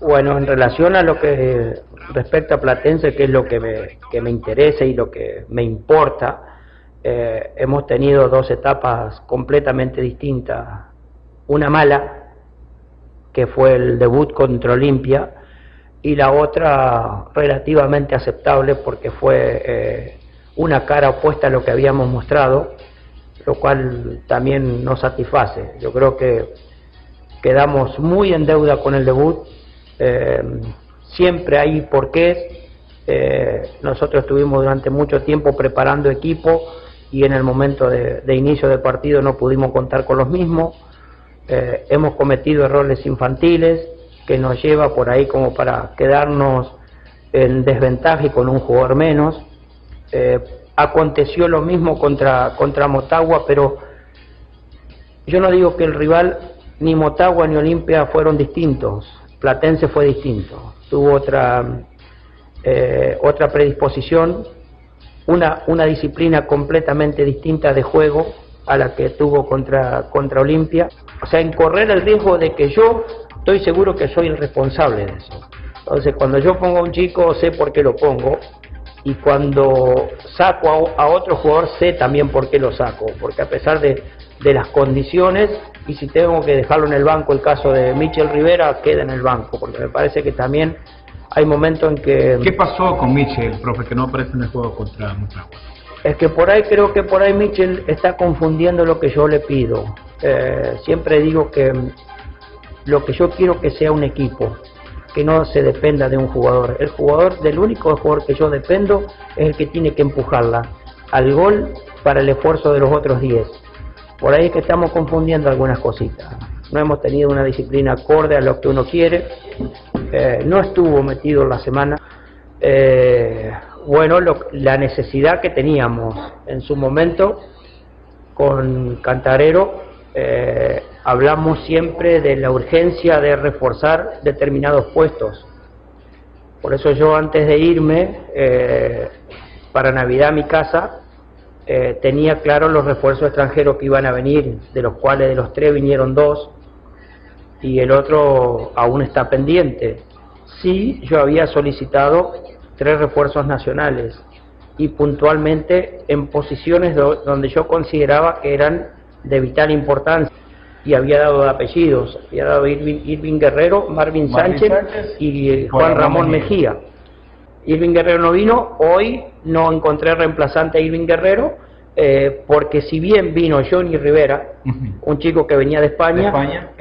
Bueno, en relación a lo que respecta a Platense, que es lo que me interesa y lo que me importa, hemos tenido dos etapas completamente distintas. Una mala, que fue el debut contra Olimpia, y la otra relativamente aceptable porque fue una cara opuesta a lo que habíamos mostrado, lo cual también nos satisface. Yo creo que quedamos muy en deuda con el debut. Siempre hay porqués. Nosotros estuvimos durante mucho tiempo preparando equipo y en el momento de inicio del partido no pudimos contar con los mismos. Hemos cometido errores infantiles que nos lleva por ahí como para quedarnos en desventaja y con un jugador menos. Aconteció lo mismo contra Motagua, pero yo no digo que el rival, ni Motagua ni Olimpia, fueron distintos. Platense fue distinto, tuvo otra predisposición, una disciplina completamente distinta de juego a la que tuvo contra Olimpia. O sea, en correr el riesgo de que yo estoy seguro que soy el responsable de eso. Entonces, cuando yo pongo a un chico, sé por qué lo pongo, y cuando saco a otro jugador, sé también por qué lo saco, porque a pesar de las condiciones, y si tengo que dejarlo en el banco, el caso de Michel Rivera, queda en el banco, porque me parece que también hay momentos en que... ¿Qué pasó con Michel, profe, que no aparece en el juego contra Motagua? Es que creo que por ahí Michel está confundiendo lo que yo le pido. Siempre digo que lo que yo quiero que sea un equipo, que no se dependa de un jugador. Del único jugador que yo dependo es el que tiene que empujarla al gol para el esfuerzo de los otros 10. Por ahí es que estamos confundiendo algunas cositas. No hemos tenido una disciplina acorde a lo que uno quiere. No estuvo metido en la semana. La necesidad que teníamos en su momento con Cantarero, hablamos siempre de la urgencia de reforzar determinados puestos. Por eso yo, antes de irme para Navidad a mi casa, tenía claro los refuerzos extranjeros que iban a venir, de los cuales de los 3 vinieron 2 y el otro aún está pendiente. Sí, yo había solicitado 3 refuerzos nacionales y puntualmente en posiciones donde yo consideraba que eran de vital importancia, y había dado apellidos, había dado Irving Guerrero, Marvin Sánchez y Juan Ramón Mejía. Irving Guerrero no vino, hoy no encontré reemplazante a Irving Guerrero, porque si bien vino Johnny Rivera, un chico que venía de España,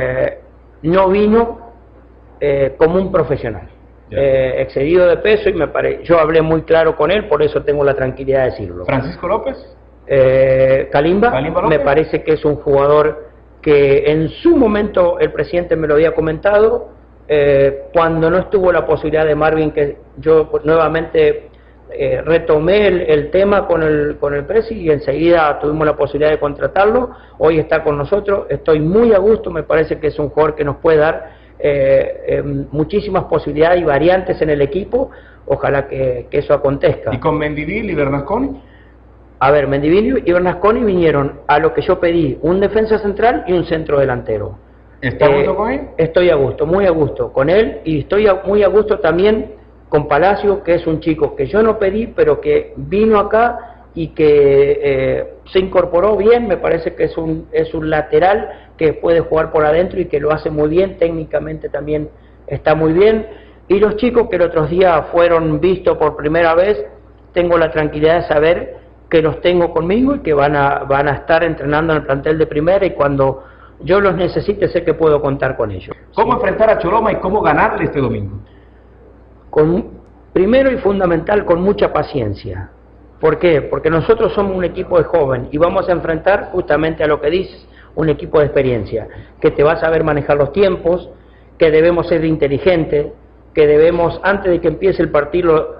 no vino como un profesional, excedido de peso, y yo hablé muy claro con él, por eso tengo la tranquilidad de decirlo. ¿Francisco López? Kalimba me parece que es un jugador que en su momento el presidente me lo había comentado, cuando no estuvo la posibilidad de Marvin, que yo nuevamente retomé el tema con el presi y enseguida tuvimos la posibilidad de contratarlo. Hoy está con nosotros, estoy muy a gusto, me parece que es un jugador que nos puede dar muchísimas posibilidades y variantes en el equipo. Ojalá que eso acontezca. ¿Y con Mendivil y Bernasconi? A ver, Mendivil y Bernasconi vinieron a lo que yo pedí, un defensa central y un centro delantero. ¿Está a gusto con él? Estoy a gusto, muy a gusto con él, y estoy muy a gusto también con Palacio, que es un chico que yo no pedí, pero que vino acá y que se incorporó bien. Me parece que es un lateral que puede jugar por adentro y que lo hace muy bien, técnicamente también está muy bien. Y los chicos que el otro día fueron vistos por primera vez, tengo la tranquilidad de saber que los tengo conmigo y que van a estar entrenando en el plantel de primera, y cuando yo los necesite sé que puedo contar con ellos. ¿Cómo enfrentar a Choloma y cómo ganarle este domingo? Primero y fundamental, con mucha paciencia. ¿Por qué? Porque nosotros somos un equipo de joven y vamos a enfrentar justamente a lo que dices, un equipo de experiencia, que te va a saber manejar los tiempos, que debemos ser inteligentes, que debemos, antes de que empiece el partido,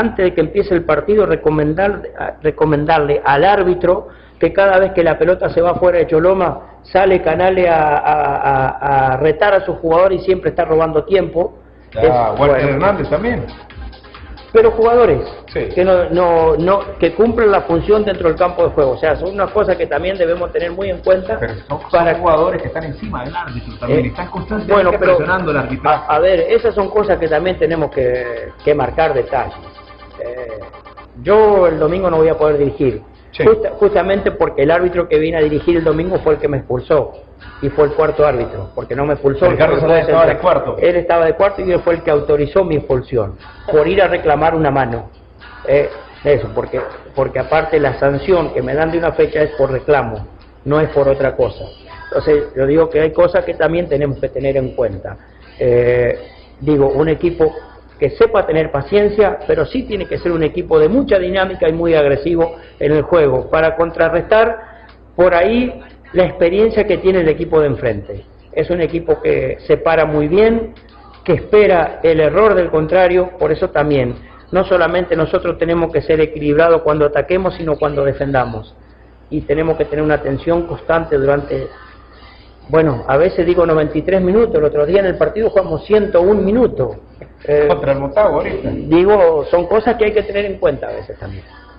recomendarle al árbitro que cada vez que la pelota se va fuera de Choloma, sale Canale a retar a su jugador y siempre está robando tiempo. Walter Hernández también. pero jugadores Sí. que que cumplen la función dentro del campo de juego. O sea, son unas cosas que también debemos tener muy en cuenta. Pero son para jugadores que están encima del árbitro también, están constantemente bueno, pero presionando al arbitraje. a ver, esas son cosas que también tenemos que marcar detalles. Yo el domingo no voy a poder dirigir, Sí. justamente porque el árbitro que vine a dirigir el domingo fue el que me expulsó, y fue el cuarto árbitro, porque no me expulsó. Ricardo Salada estaba de cuarto. Él estaba de cuarto y él fue el que autorizó mi expulsión, por ir a reclamar una mano. Eso, porque aparte la sanción que me dan de una fecha es por reclamo, no es por otra cosa. Entonces yo digo que hay cosas que también tenemos que tener en cuenta. Digo, un equipo que sepa tener paciencia, pero sí tiene que ser un equipo de mucha dinámica y muy agresivo en el juego, para contrarrestar por ahí la experiencia que tiene el equipo de enfrente. Es un equipo que se para muy bien, que espera el error del contrario. Por eso también, no solamente nosotros tenemos que ser equilibrados cuando ataquemos, sino cuando defendamos. Y tenemos que tener una atención constante durante, bueno, a veces digo 93 minutos, el otro día en el partido jugamos 101 minutos. Contra el Motagua ahorita. Digo, son cosas que hay que tener en cuenta a veces también.